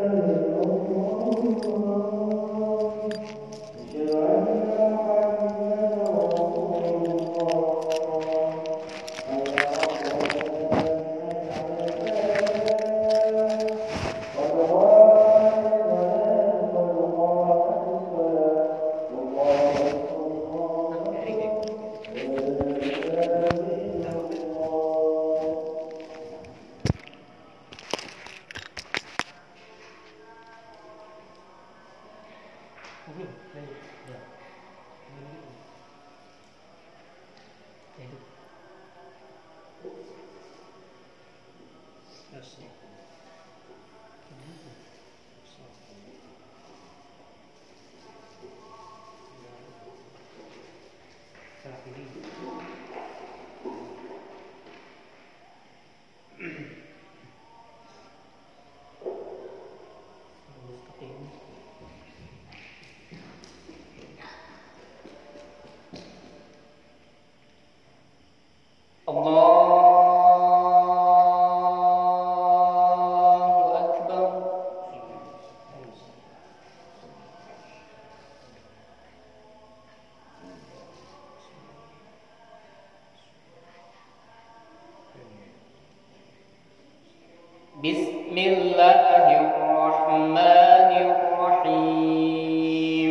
بسم الله الرحمن الرحيم.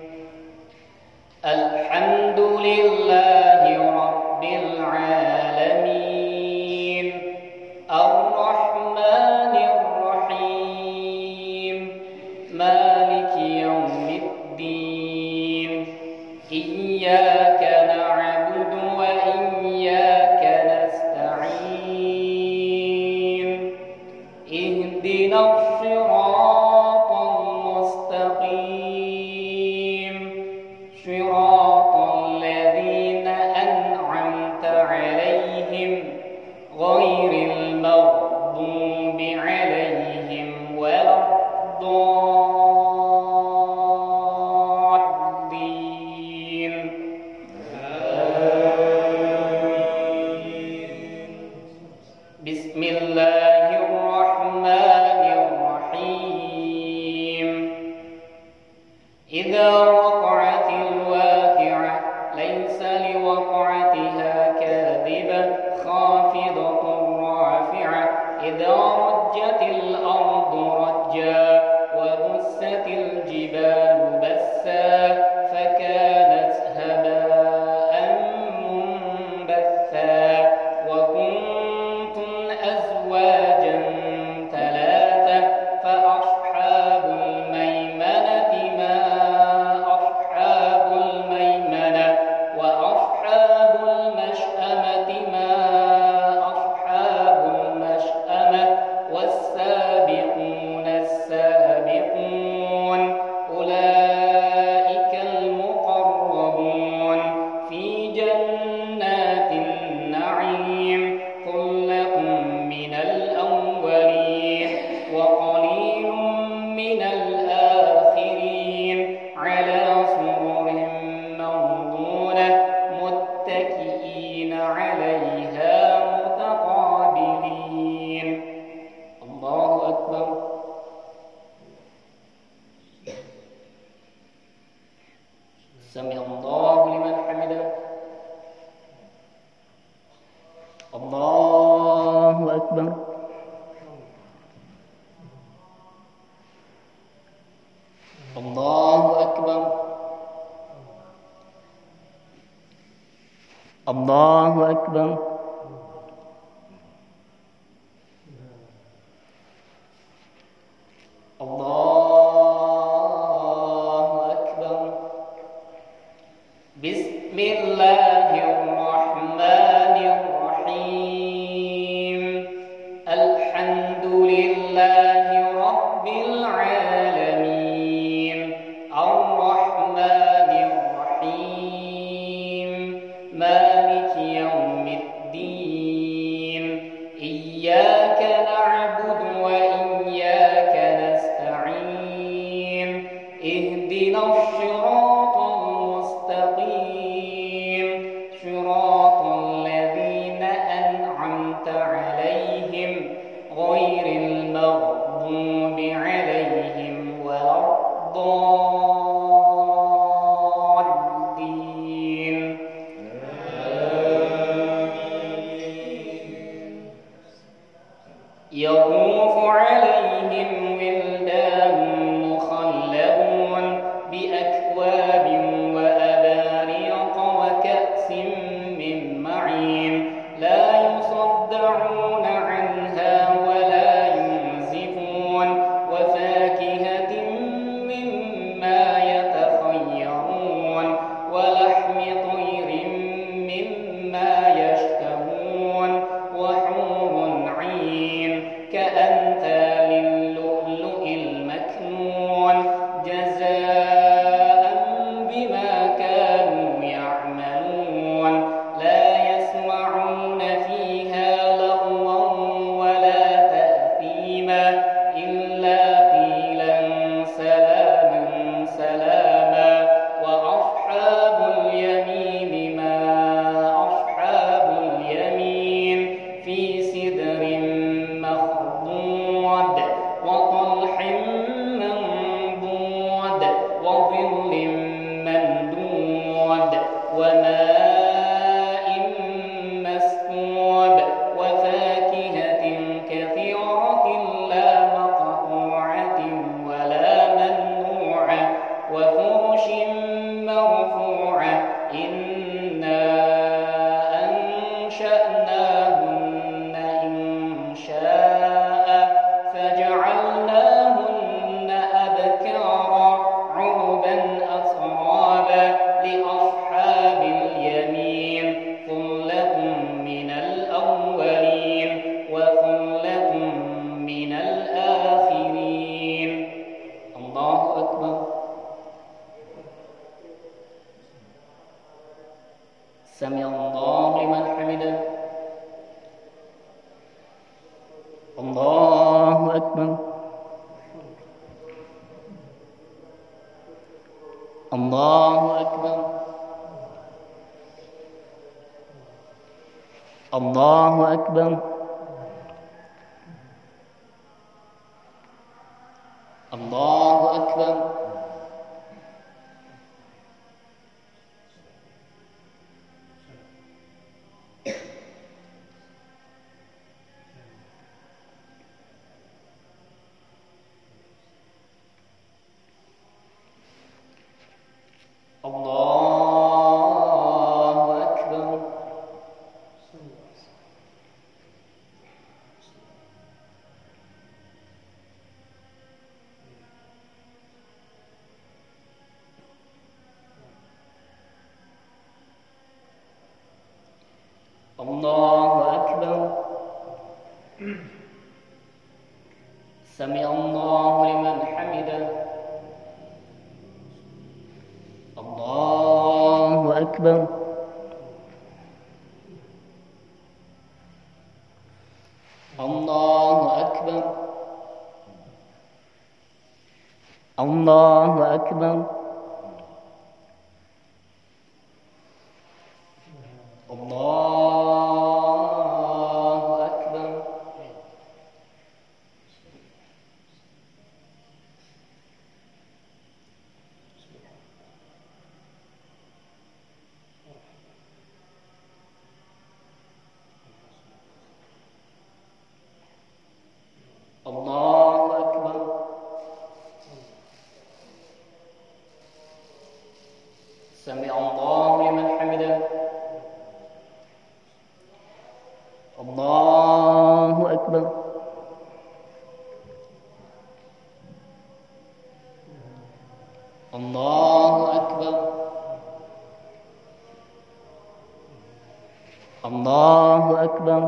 الحمد لله رب العالمين، الرحمن الرحيم، مالك يوم الدين، إياك نعبد وإياك نستعين، اهدنا الصراط المستقيم، صراط الذين أنعمت عليهم غير المغضوب عليهم ولا الضالين. بسم الله الرحمن الرحيم. إذا وقعت الواقعة ليس لوقعتها كاذبة خافضة رافعة. إذا رجت الأرض رجا وبست الجبال بسا فكانت هباء منبثا وكنتم أزواجا ثلاثة فأصحاب الميمنة ما أصحاب الميمنة وأصحاب المشأمة ما أصحاب المشأمة والسابقون السابقون أولئك المقربون في جنات النعيم ثلة من الأولين وقليل من الآخرين على سرر موضونة متكئين عليها متقابلين. الله أكبر. سمع الله لمن حمده. الله أكبر. الله أكبر. الله أكبر. الله أكبر. بسم الله الرحمن الرحيم. الحمد لله رب العالمين، الرحمن الرحيم، مالك يوم الدين، إياك نعبد وإياك نستعين، اهدنا الصراط المستقيم، صراط الذين أنعمت عليهم غير المغضوب عليهم الله أكبر الله أكبر الله أكبر الله أكبر الله أكبر سمع الله لمن حمده الله أكبر الله أكبر الله أكبر الله أكبر الله أكبر سمع الله لمن حمده الله أكبر الله أكبر الله أكبر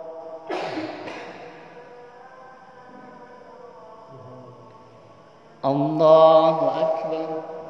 الله أكبر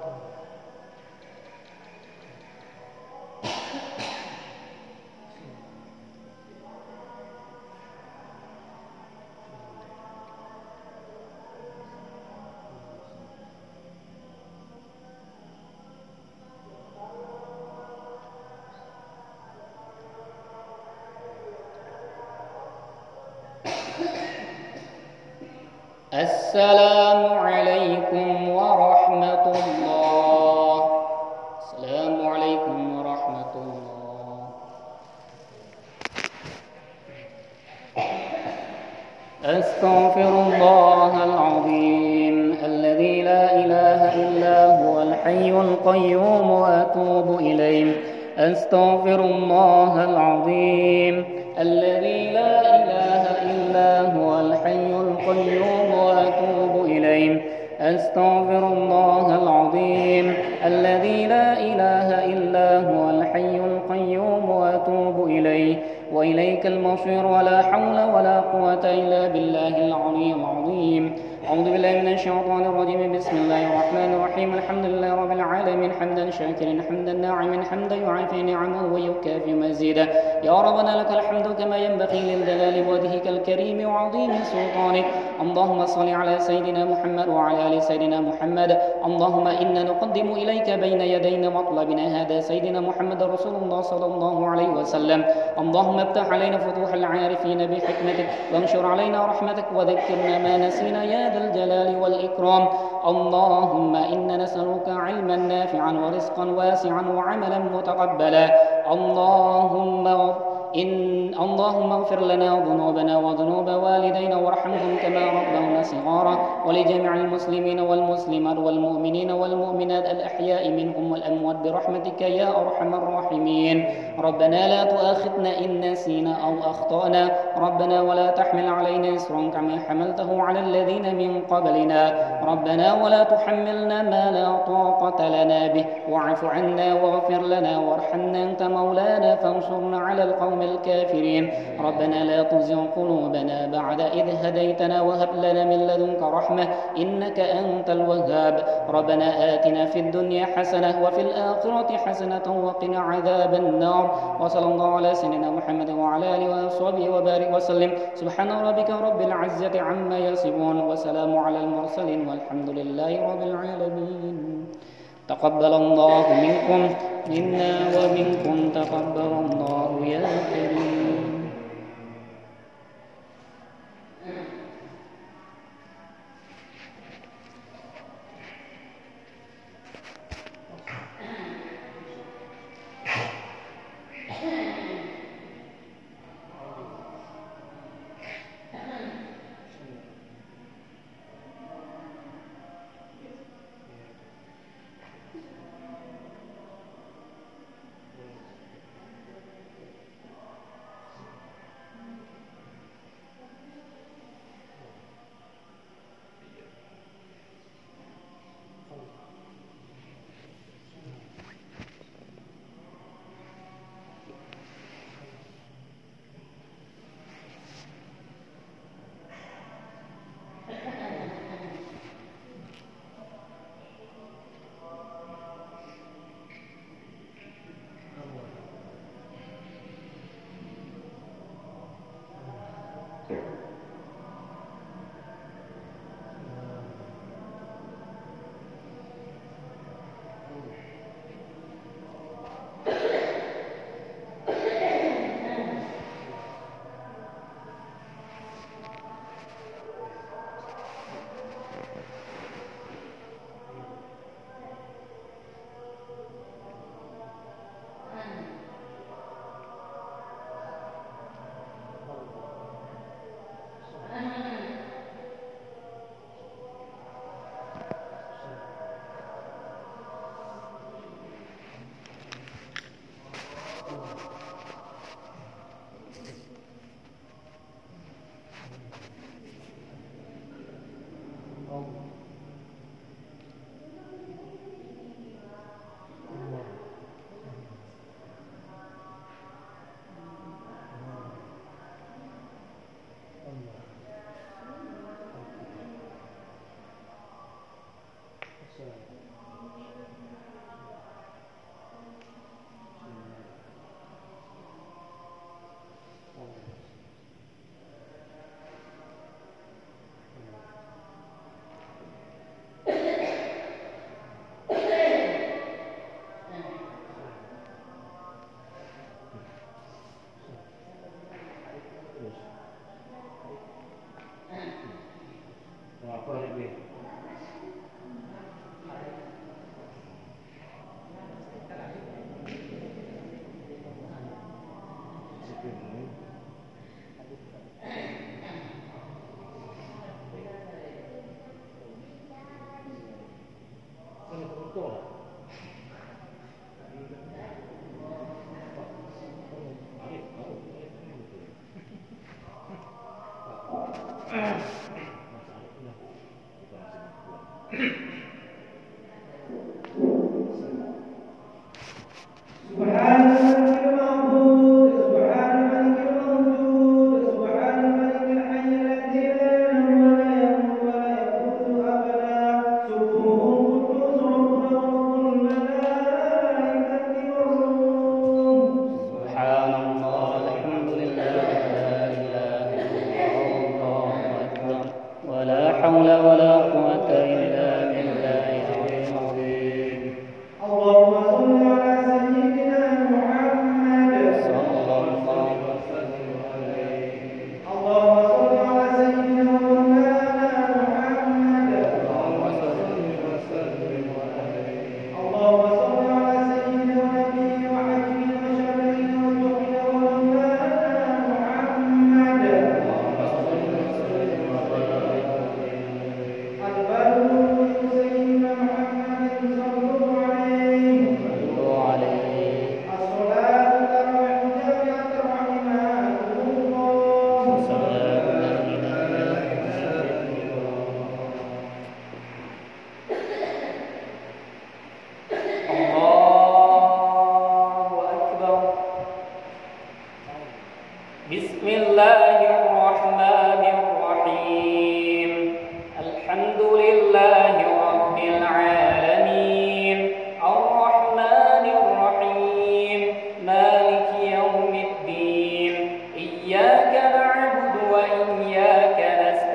السلام عليكم ورحمة الله. السلام عليكم ورحمة الله. أستغفر الله العظيم الذي لا إله إلا هو الحي القيوم وأتوب إليه. أستغفر الله العظيم الذي لا إله إلا هو الحي القيوم وأتوب إليه. أستغفر الله العظيم الذي لا إله إلا هو الحي القيوم وأتوب إليه. وإليك المصير ولا حول ولا قوة إلا بالله العلي العظيم. أعوذ بالله من الشيطان الرجيم. بسم الله الرحمن الرحيم. الحمد لله رب العالمين حمدا شاكرا حمدا ناعما حمدا يعافي نعمه ويكافي مزيدا. يا ربنا لك الحمد كما ينبغي للجلال وجهك الكريم وعظيم سلطانك. اللهم صل على سيدنا محمد وعلى آل سيدنا محمد. اللهم إنا نقدم إليك بين يدينا مطلبنا هذا سيدنا محمد رسول الله صلى الله عليه وسلم. اللهم افتح علينا فتوح العارفين بحكمتك وانشر علينا رحمتك وذكرنا ما نسينا يا ذا الجلال والإكرام. اللهم إنا نسألك علما نافعا ورزقا واسعا وعملا متقبلا. اللهم اغفر لنا ذنوبنا وذنوب والدينا وارحمهم كما ربونا صغارا. ولجميع المسلمين والمسلمات والمؤمنين والمؤمنات الأحياء منهم والأموات برحمتك يا أرحم الراحمين. ربنا لا تؤاخذنا إن نسينا أو أخطأنا. ربنا ولا تحمل علينا إصرا كما حملته على الذين من قبلنا. ربنا ولا تحملنا ما لا طاقة لنا به. واعف عنا واغفر لنا وارحمنا أنت مولانا فانصرنا على القوم الكافرين. ربنا لا تزغ قلوبنا بعد إذ هديتنا وهب لنا من لدنك رحمة إنك أنت الوهاب. ربنا آتنا في الدنيا حسنة وفي الآخرة حسنة وقنا عذاب النار. وصلى الله على سيدنا محمد وعلى آله وصحبه وبارك وسلم. سبحان ربك رب العزة عما يصفون وسلام على المرسلين والحمد لله رب العالمين. تقبل الله منكم منا ومنكم تقبل الله يا كريم.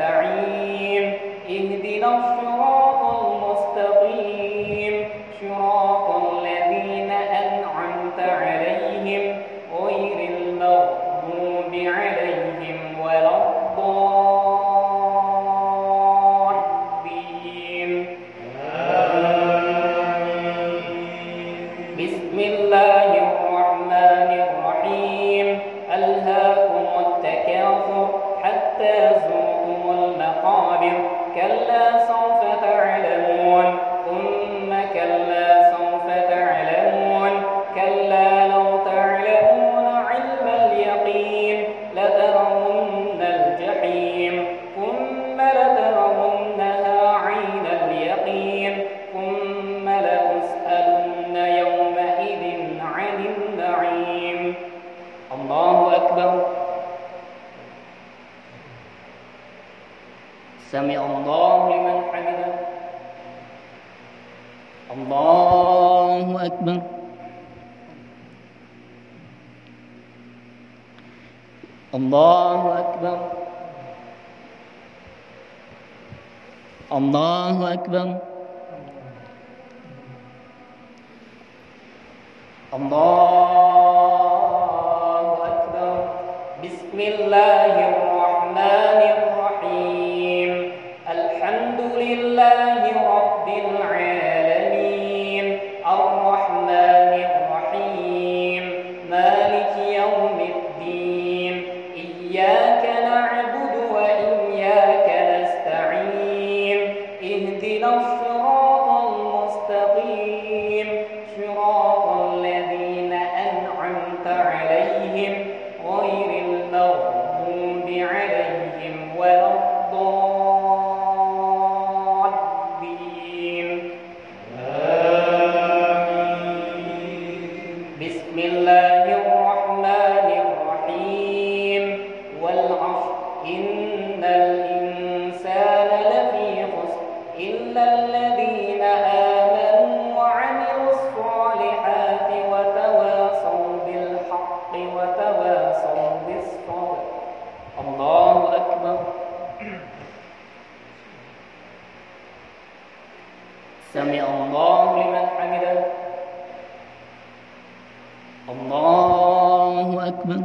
اهدنا الصراط المستقيم صراط سمع الله لمن حمده. الله أكبر. الله أكبر. الله أكبر. الله أكبر. بسم الله الرحمن الرحيم. الحمد لله رب العالمين الرحمن الرحيم مالك يوم الدين إياك نعبد وإياك نستعين اهدنا الصراط المستقيم صراط الذين أنعمت عليهم غير المغضوب عليهم ولا الضالين. بسم الله الرحمن الرحيم. والعصر إن الإنسان لفي خسر إلا الذين آمنوا وعملوا الصالحات وتواصوا بالحق وتواصوا بالصبر. الله أكبر. سمع الله لمن حمده. الله أكبر.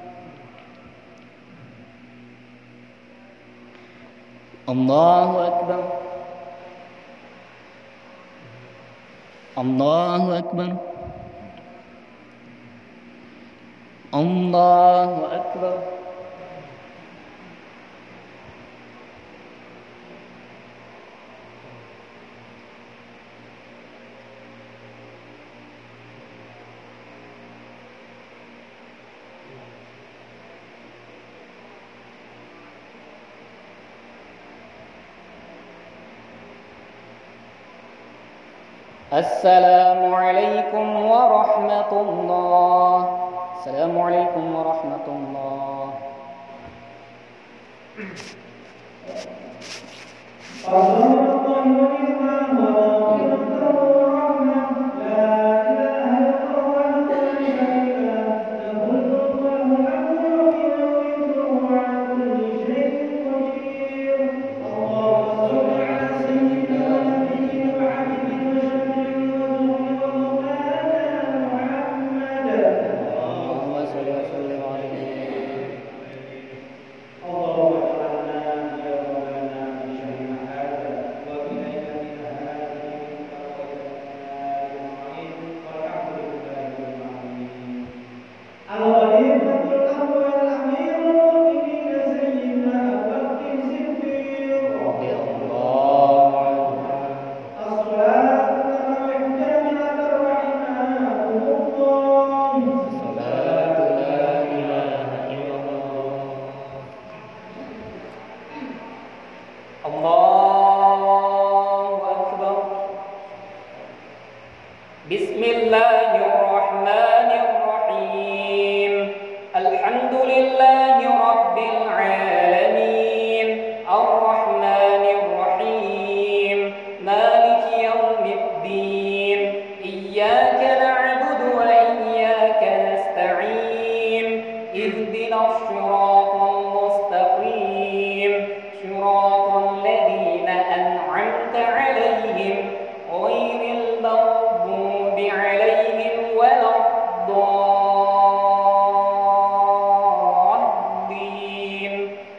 الله أكبر. الله أكبر. الله أكبر. السلام عليكم ورحمة الله. السلام عليكم ورحمة الله. الله أكبر. بسم الله الرحمن الرحيم. الحمد لله رب العالمين الرحمن الرحيم مالك يوم الدين إياك نعبد وإياك نستعين اهدنا الصراط المستقيم صراط الذين أنعمت عليهم غير المغضوب عليهم ولا الضالين.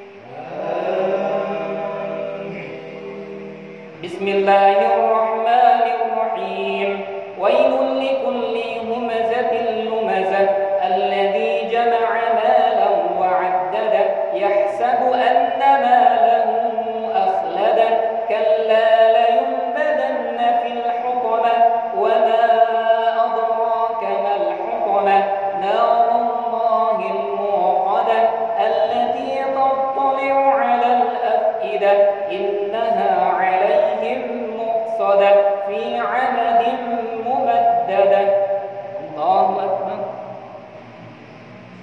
بسم الله الرحمن الرحيم. ويل لكل همزة لمزة الذي جمع مالا وعدده يحسب أن ماله أخلده كلا لينبذن في الحطمة وما أدراك ما الحطمة نار الله الموقدة التي تطلع على الأفئدة إنها عليهم مؤصدة في عمد ممددة. الله أكبر.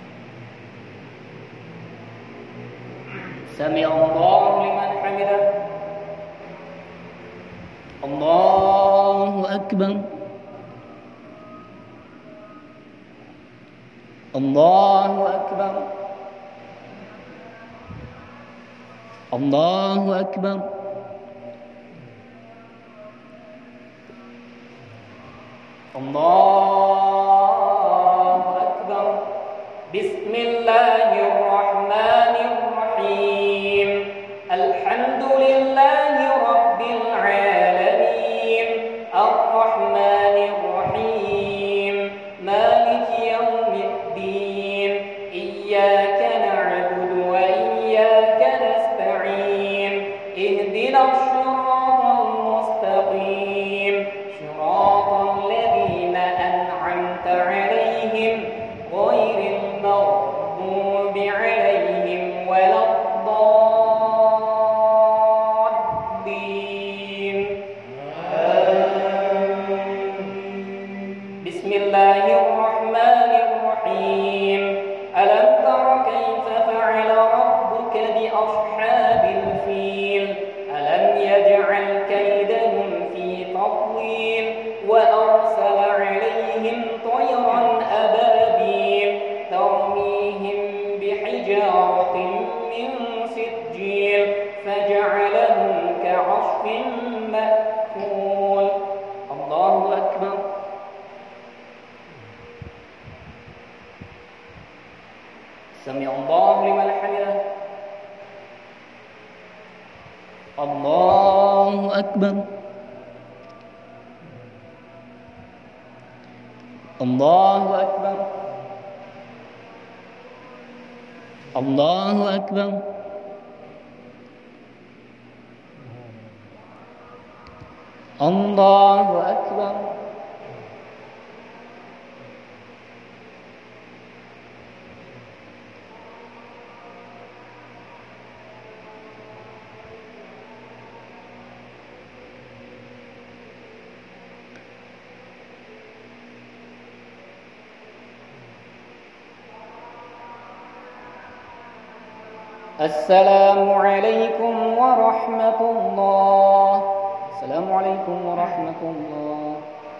سمع الله لمن حمده. الله أكبر الله أكبر الله أكبر الله أكبر بسم الله الرحمن الرحيم الحمد لله رب العالمين الرحمن الرحيم مالك يوم الدين إياك نعبد وإياك نستعين اهدنا الصراط المستقيم صراط الذين أنعمت عليهم غير المغضوب عليهم ولا الضالين بسم الله الرحمن الرحيم ألم تر كيف فعل ربك بأصحاب الفيل ألم يجعل كيدهم في تضليل وأرسل عليهم طيرا أبابيل ترميهم بحجارة من سجيل فجعلهم كعصف مأكول الله أكبر سمع الله لمن حمده الله أكبر الله أكبر الله أكبر الله أكبر السلام عليكم ورحمة الله السلام عليكم ورحمة الله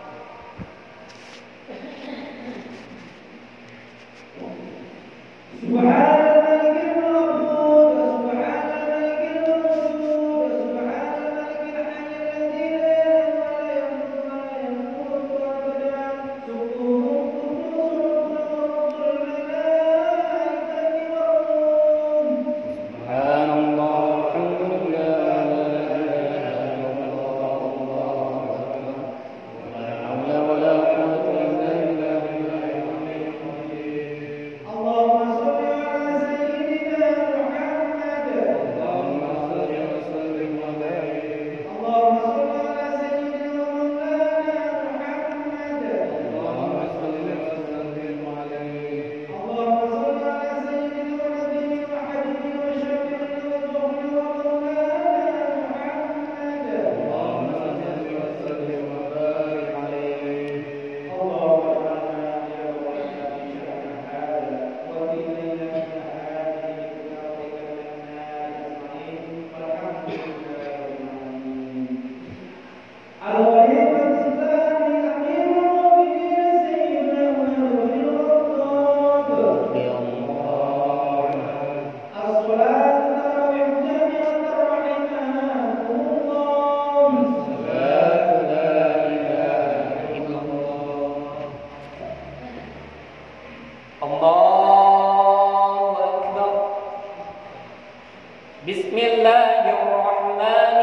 بسم الله الرحمن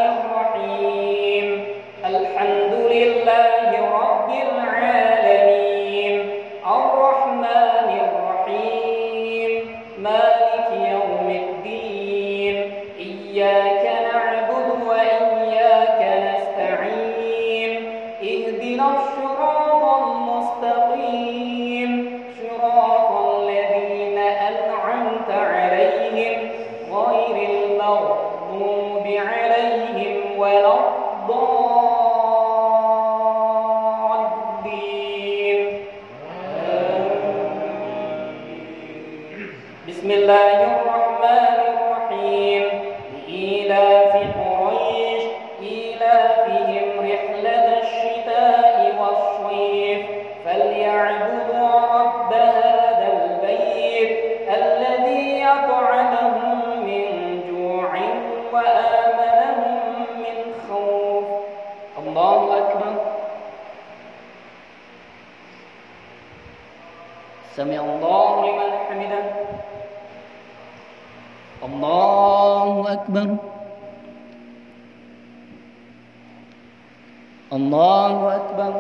الرحيم الحمد لله رب العالمين الرحمن الرحيم مالك يوم الدين إياك نعبد وإياك نستعين اهدنا الصراط المستقيم صراط الذين أنعمت عليهم غير المغضوب عليهم ولا الضالين بسم الله الرحمن الرحيم لإيلاف قريش إيلافهم رحلة سمع الله لمن حمده. الله أكبر. الله أكبر.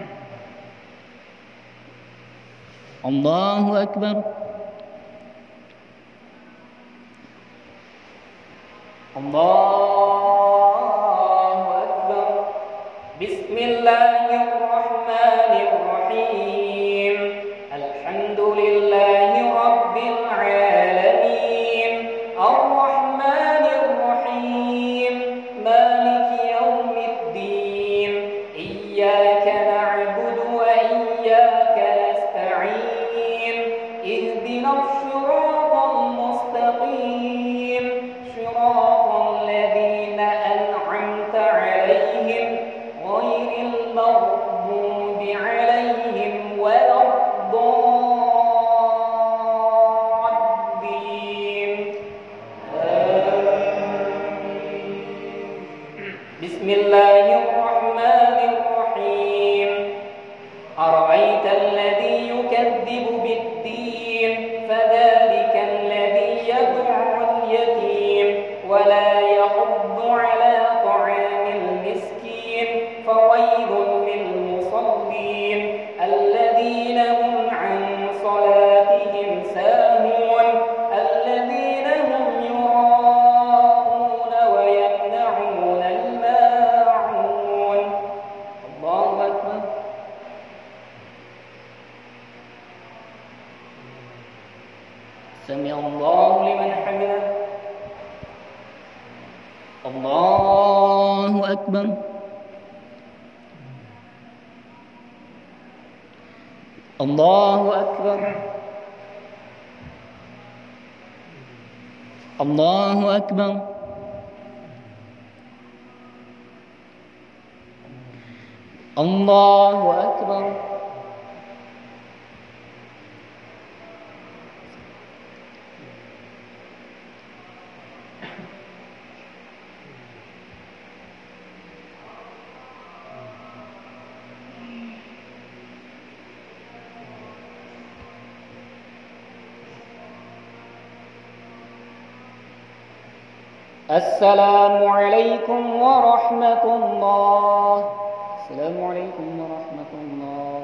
الله أكبر. الله أكبر. بسم الله الرحمن الرحيم. الحمد لله رب العالمين الرحمن الرحيم مالك يوم الدين إياك نعبد وإياك نستعين اهدنا الصراط المستقيم صراط الذين أنعمت عليهم غير المغضوب عليهم ولا الضالين. بسم الله الرحمن الرحيم. أرأيت الذي يكذب بالدين فذلك الذي يدع اليتيم ولا يحض على طعام المسكين فويل للمصلين الذين هم عن صلاتهم ساهون الذين هم يراءون ويمنعون الماعون. الله أكبر. سمع الله لمن حمده. الله أكبر. الله أكبر. الله أكبر. الله أكبر. السلام عليكم ورحمة الله. السلام عليكم ورحمة الله.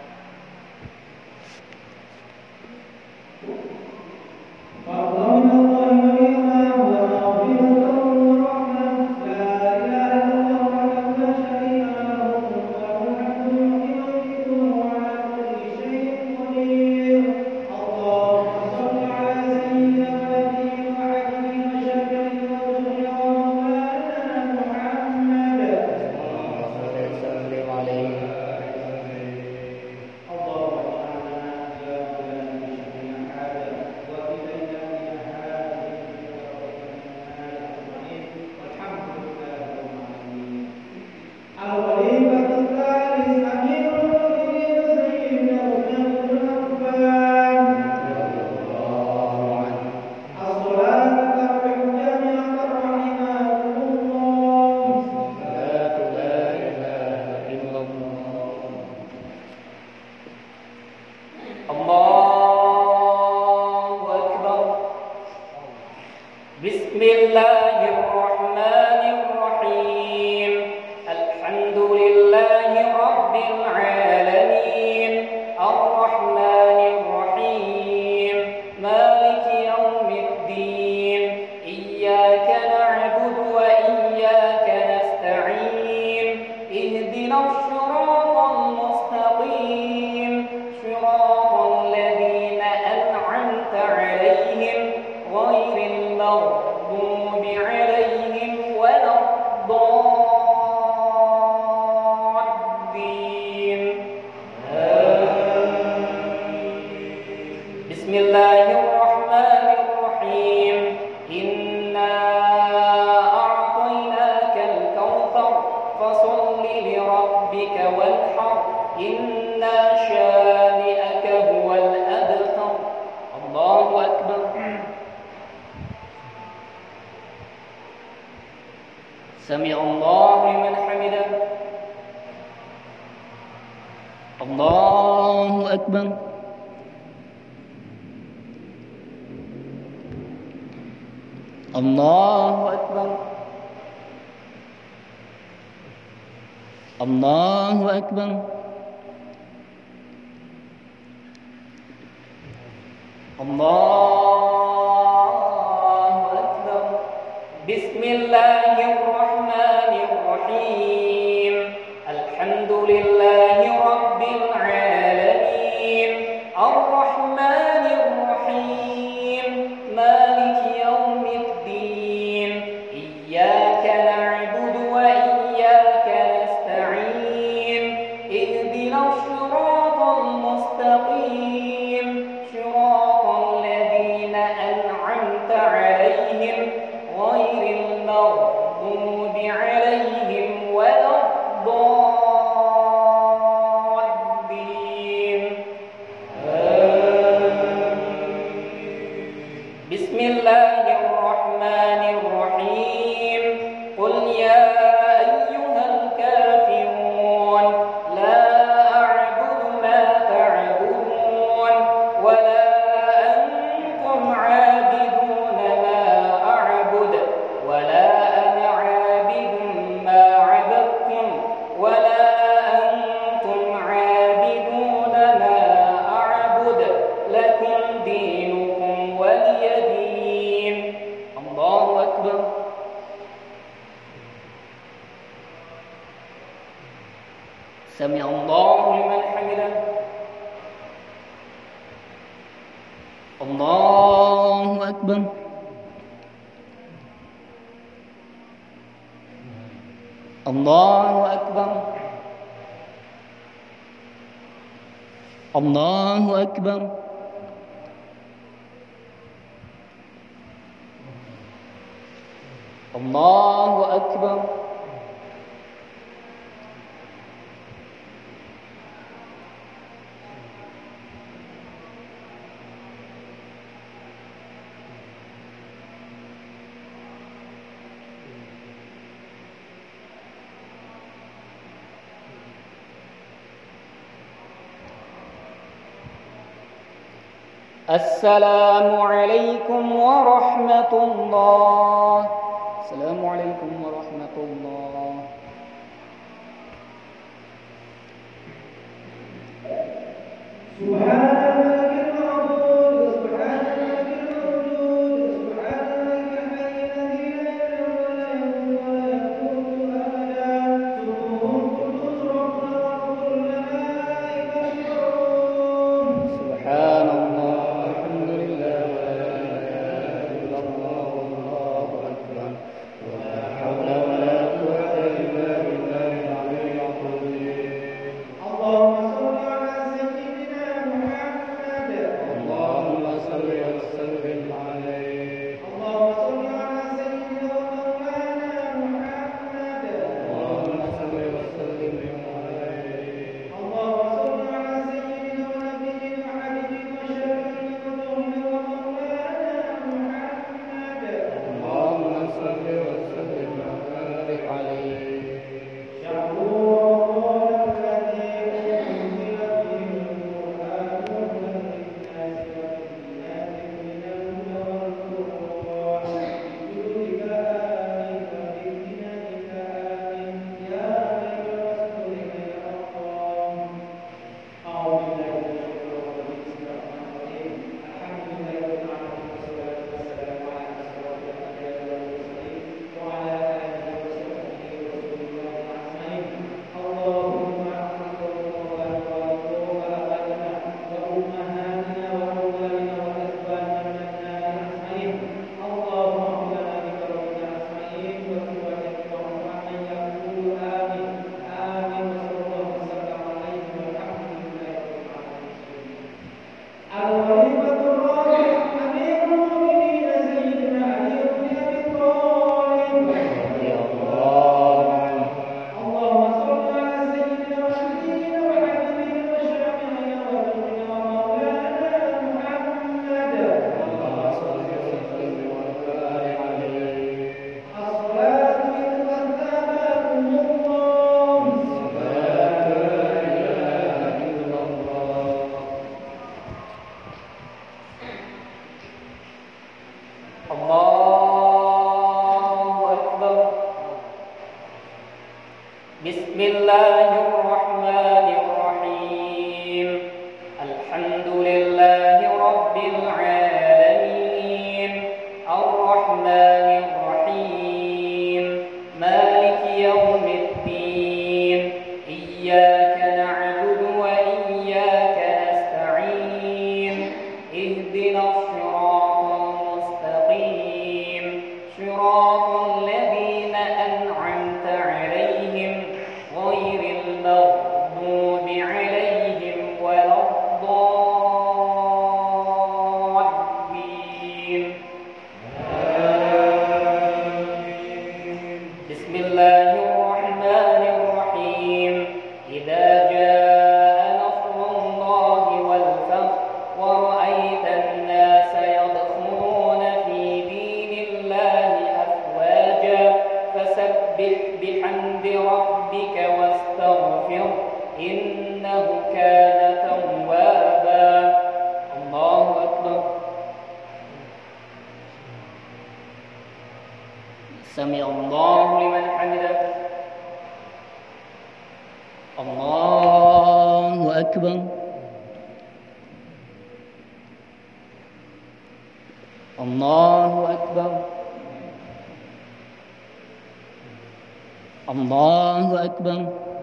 بسم الله الرحمن الرحيم. الحمد لله رب العالمين الرحمن الرحيم مالك يوم الدين إياك نعبد وإياك نستعين اهدنا الصراط المستقيم صراط الذين أنعمت عليهم غير المغضوب عليهم ولا الضالين. بسم الله الرحمن الرحيم. إنا أعطيناك الكوثر فصل لربك وانحر إن شانئك هو الأبتر. الله أكبر. سمع الله لمن حمده. الله أكبر. الله أكبر الله أكبر الله أكبر بسم الله الرحمن الرحيم الحمد لله رب العالمين الرحمن الرحيم مالك يوم الدين إياك نعبد وإياك نستعين اهدنا الصراط المستقيم صراط الذين أنعمت عليهم غير المغضوب عليهم ولا الضالين بسم الله الرحمن الرحيم قل يا أيها الكافرون لا أعبد ما تعبدون ولا أنتم عابدون ما أعبد ولا أنا عابد ما عبدتم ولا أنتم عابدون ما أعبد لكم دينكم ولي دين الله أكبر سمع الله لمن حمده الله أكبر الله أكبر الله أكبر الله أكبر السلام عليكم ورحمة الله السلام عليكم ورحمة الله بسم الله الرحمن الرحيم الحمد لله رب العالمين الرحمن الرحيم مالك يوم الدين إياك نعبد وإياك نستعين اهدنا الصراط المستقيم صراط الذين أنعمت عليهم غير المغضوب عليهم ولا الضالين بسم الله الرحمن الرحيم إذا جاء نصر الله والفتح ورأيت الناس يدخلون في دين الله أفواجا فسبح بحمد ربك واستغفر إنه كان توابا الله أكبر سمع الله لمن حمده الله أكبر الله أكبر الله أكبر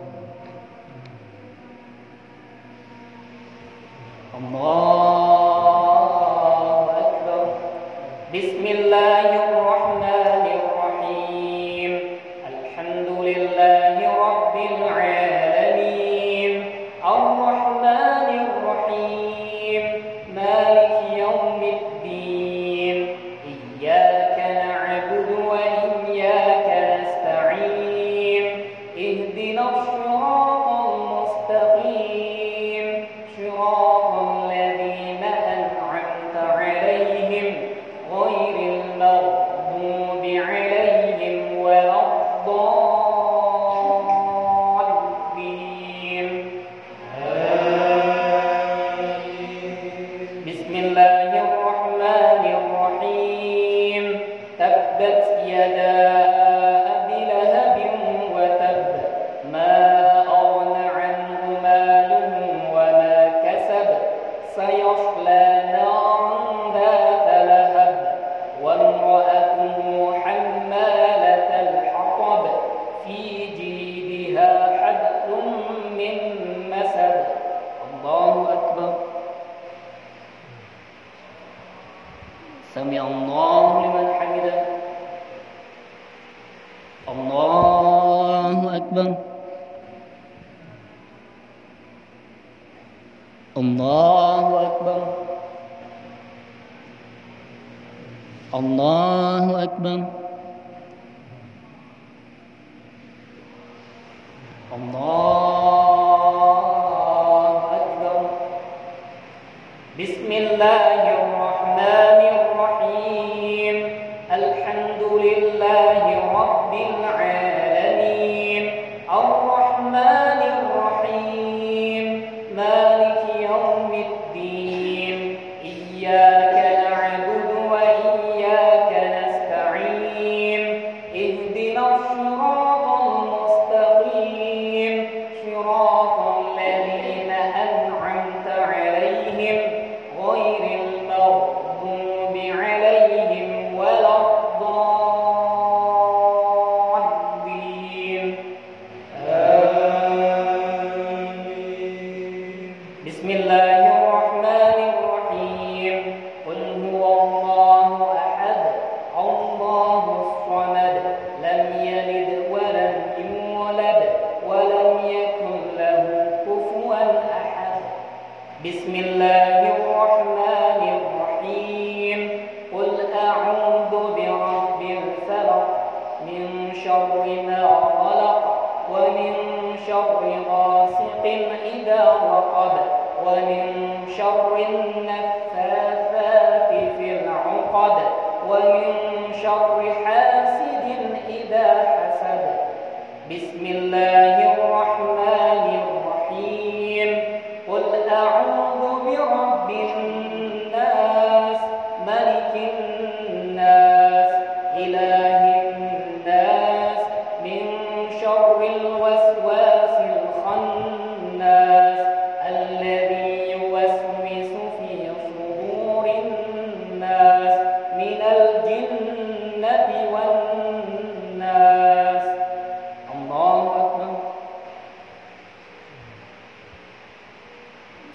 الله أكبر بسم الله الرحمن الرحيم الحمد لله رب العالمين الرحمن الرحيم مالك يوم الدين إياك نعبد وإياك نستعين اهدنا الصراط المستقيم صراط الذين أنعمت عليهم غير المغضوب عليهم ولا الضالين بسم الله الرحمن الرحيم تبت يدا أبي لهب وتب ما أغنى عنه ماله وما كسب سيصلى نارا ذات لهب وامرأته حمالة الحطب في جيدها حبل من مسد الله أكبر سمع الله لمن حمده الله أكبر الله أكبر الله أكبر الله أكبر بسم الله الرحمن الرحيم الحمد لله رب العالمين الرحمن الرحيم مالك يوم الدين إياك نعبد وإياك نستعين اهدنا الصراط المستقيم صراط الذين أنعمت عليهم غير المغضوب عليهم ولا الضالين بسم الله الرحمن الرحيم قل هو الله أحد الله الصمد لم يلد ولم يولد ولم يكن له كفوا أحد بسم الله الرحمن الرحيم قل أعوذ برب الفلق من شر ما خلق ومن شر غاسق إذا وقب ومن شر النفاثات في العقد ومن شر حاسد إذا حسد بسم الله الرحمن الرحيم قل أعوذ برب الناس ملك الناس إله الناس من شر الوسواس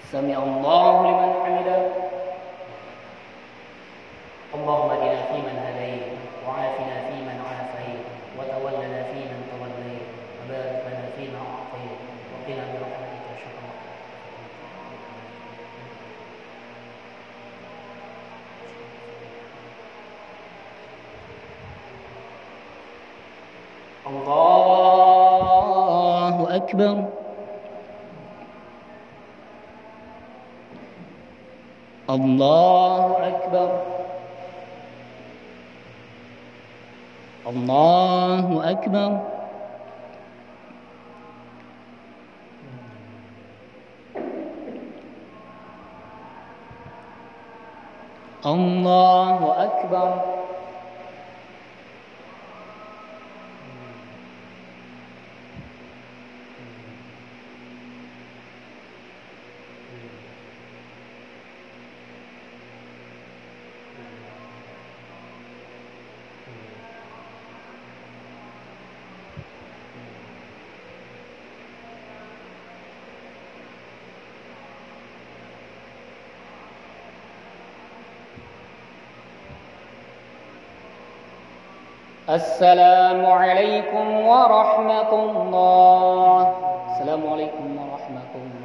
سمع الله لمن حمده. اللهم اهدنا فيمن هديت، وعافنا فيمن عافيت، وتولنا فيمن توليت، وبارك لنا فيما أعطيت، وقنا برحمتك شر ما قضيت. الله أكبر. الله أكبر. الله أكبر. الله أكبر. السلام عليكم ورحمة الله. السلام عليكم ورحمة الله.